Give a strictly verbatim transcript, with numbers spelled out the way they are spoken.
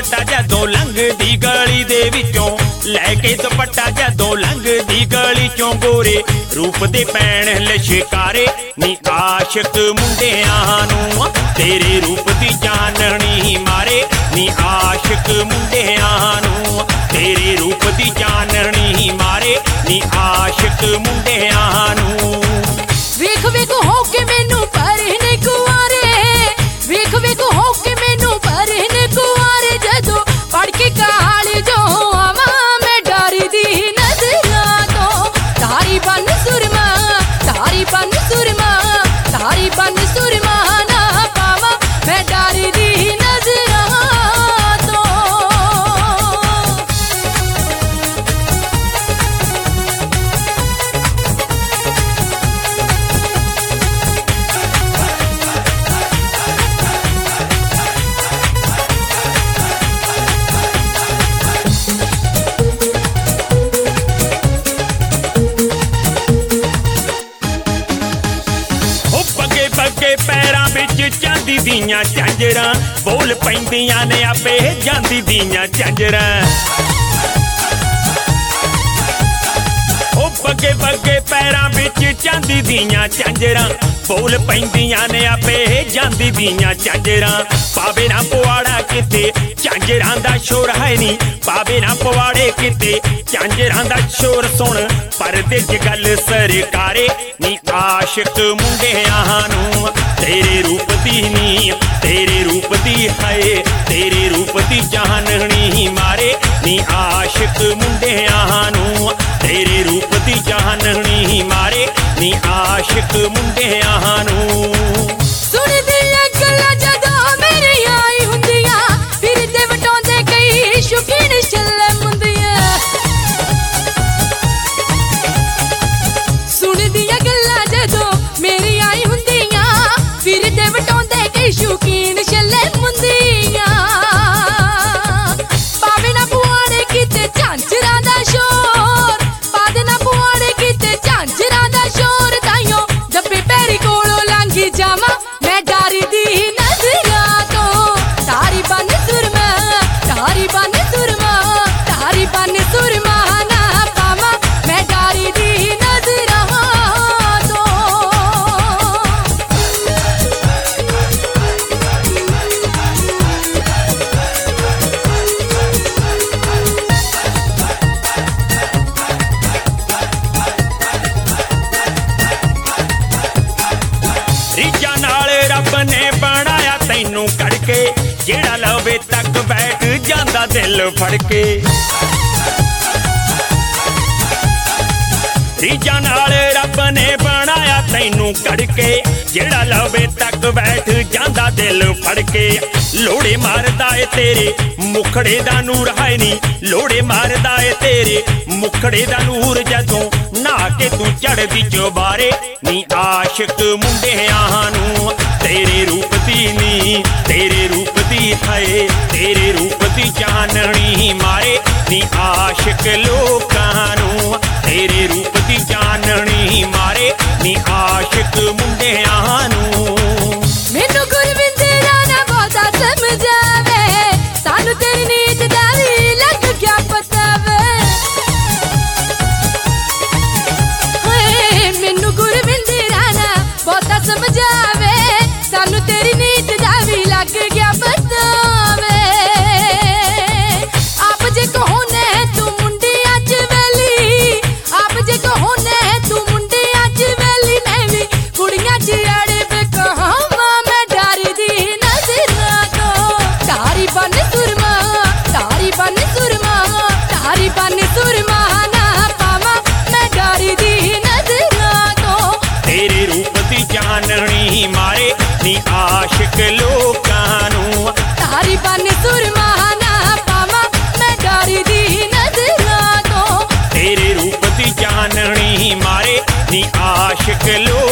दुपट्टा जदों लंघदी गली दे विचों लैके दुपट्टा जदों लंघदी गली चों गोरे रूप दे पैण लशकारे नी आशिक मुंडियां नूं तेरे रूप दी जाननी मारे नी आशिक मुंडियां नूं तेरे रूप दी जाननी मारे नी आशिक मुंडियां नूं। वेख वेख हो के मैनू परहने कुआरे वेख वेख हो के मैनू परहने कुआरे जदों पढ़ के कहानी जो आवा मैं डरी दी नजरां तो तारी बन सुरमा तारी बन सुरमा तारी बन सुरमा ना पावा मैं डरी दी नजरां तो। पैरां विच चांदी दियां झांजरां बोल पैंदियां ने आपे जांदी दियां झांजरां ओ बगे बगे पैरां विच चांदी दियां झांजरां बोल पैंदियां ने आपे जांदी दियां झांजरां पावे ना पवाड़ा किते झांजरां दा शोर है नी पावे ना पवाड़े किते झांजरां दा शोर सुन परदे च गल सरकारे नी आशिक मुंडियां नूं तेरे रूप दी नी तेरे रूप दी है तेरे रूप दी जाननी मारे नी आशिक मुंडियां नूं तेरे रूप दी जाननी मारे नी आशिक मुंडियां नूं। सुन दियां गल्लां जदों मेरे आई हुंदियां फिर ते वटोंदे कई शौकीन छल्ले मुंदियां सुन दियां गल्लां जदों मेरी आई हुंदियां फिर ते वटोंदे कई शौकीन छल्ले मुंदियां पावे ना पुआड़े किते झांजरां दा शोर पावे ना पुआड़े किते झांजरां दा शोर ताइयों डब्बे पैरी कोलों लंघी जावां मैं डरी दी नजरां तो तारी बन सुरमा तारी बन सुरमा तारी बन सुरमा ना पावां मैं डरी दी नजरां तो। रीझां नाल रब ने बनाया तैनू कड़के जेड़ा लवे तक बैठ जांदा दिल फड़ के रीझां नाल रब ने बनाया तैनू कड़के जेड़ा लवे तक बैठ जांदा दिल फड़ के लोड़े मारदा ए तेरे मुखड़े दा नूर है नी लोड़े मारदा ए तेरे मुखड़े दा नूर जदों नहा के तू चढ़दी चौबारे नी आशिक मुंडियां नूं तेरे रूप दी नी तेरे रूप दी है तेरे रूप दी जाननी मारे नी आशिक लोकां नूं तेरे रूप दी जाननी मारे नी आशिक मुंडियां नूं। मैनू गुरविंद राणा बहुता समझावे सानू तेरी नीत दा वी लग गया पता वे हाय मैनू गुरविंद राणा बहुता समझावे सानू तेरी नीत दा वी लग गया पता वे आप जे कहो ने तू मुंडियां च वेली आप जे कहो ने तू मुंडियां च वेली मैं भी कुड़ियां च अड़ब कहावां मैं डरी दी नजरां तो तारी बन सुरमा तारी बन सुरमा तारी बन सुरमा ना पावां मैं डरी दी नजरां तो तेरे रूप दी जाननी मारे नी आशिक लोकां नूं तारी बन सुरमा ना पावां मैं डरी दी नजरां तो तेरे रूप दी जाननी मारे नी आशिक लोकां